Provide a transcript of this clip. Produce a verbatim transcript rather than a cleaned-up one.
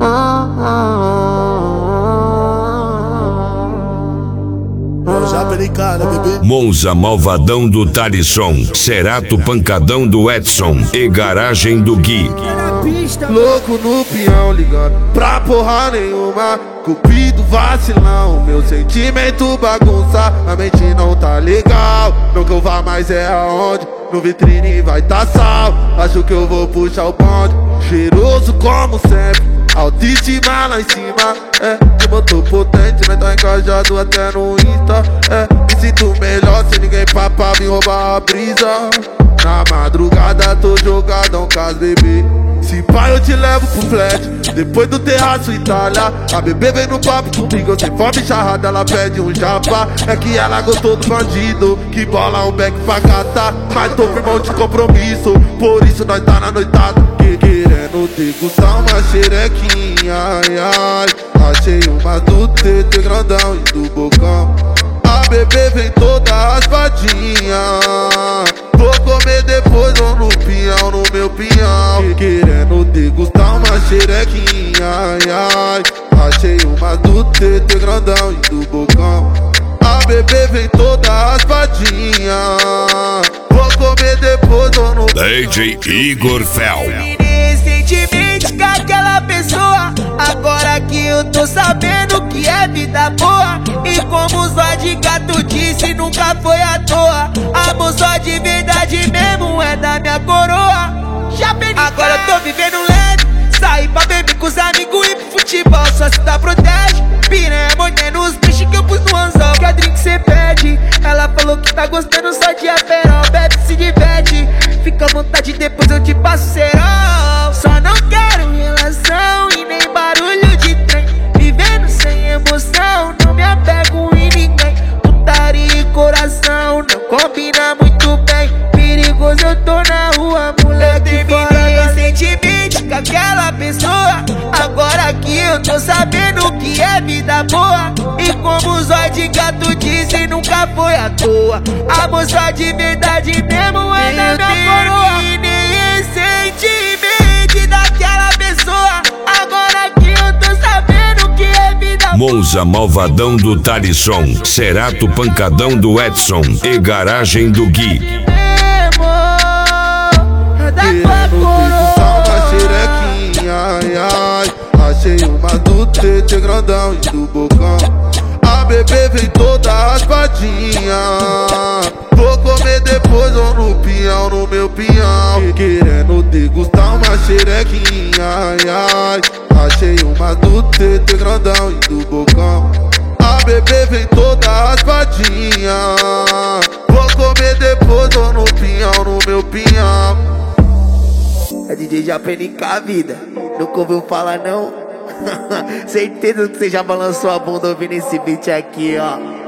ah, ah, Monza Malvadão do Talisson, Cerato Pancadão do Edson e Garagem do Gui. Louco no peão, ligando pra porra nenhuma. Cupido vacilão, meu sentimento bagunça. A mente não tá legal, não que eu vá mais é aonde. No vitrine vai tá sal, acho que eu vou puxar o bonde. Cheiroso como sempre, autoestima lá em cima. É, de motor potente, mas tá engajado até no Insta. É, me sinto melhor sem ninguém papar me roubar a brisa. Na madrugada tô jogadão com as bebê. Se pai eu te levo pro flat, depois do terraço Itália. A bebê vem no papo comigo, sem fome charrada, ela pede um japa. É que ela gostou do bandido, que bola um back pra catar. Mas tô firmão de compromisso, por isso nós tá na noitada. Que querendo degustar uma xerequinha, ai ai. Achei uma do T T grandão e do bocão. A bebê vem toda raspadinha. Vou comer depois ou no pinhão, no meu pinhão. Querendo degustar uma xerequinha, ai ai. Achei uma do T T grandão e do bocão. A bebê vem toda raspadinha. Vou comer depois ou no D J Igor Fel. Recentemente com aquela pessoa, agora que eu tô sabendo que é vida boa. E como o Zóio de Gato disse, nunca foi à toa. Amor só de verdade mesmo é da minha coroa. Já perdi. Agora eu tô vivendo leve, sair pra beber com os amigos e pro futebol, só se dá protege. Piranha mordendo os peixes que eu pus no anzol, que a drink cê pede. Ela falou que tá gostando só de aperol, bebe se diverte. Fica à vontade, depois eu te passo cerol. Só não quero relação e nem barulho de trem. Vivendo sem emoção, não me apego em ninguém. Putaria e coração não combina muito bem. Perigoso eu tô na rua, moleque. Terminei recentemente com aquela pessoa, agora que eu tô sabendo que é vida boa. E como o Zóio de Gato disse, nunca foi à toa. Amor só de verdade mesmo é da minha coroa. Recentemente daquela pessoa, agora que eu tô sabendo que é vida boa. Monza Malvadão do Talisson, Cerato Pancadão do Edson e Garagem do Gui. Querendo degustar uma xerequinha, ai ai. Achei uma do T T grandão e do bocão. A bebê vem toda raspadinha. Vou comer depois ou no pinhão, no meu pinhão. Querendo degustar uma xerequinha, ai ai. Achei uma do T T grandão e do bocão. A bebê vem toda raspadinha. Vou comer depois ou no pinhão, no meu pinhão. É D J já aprende com a vida, nunca ouviu falar não? Certeza que você já balançou a bunda ouvindo esse beat aqui, ó.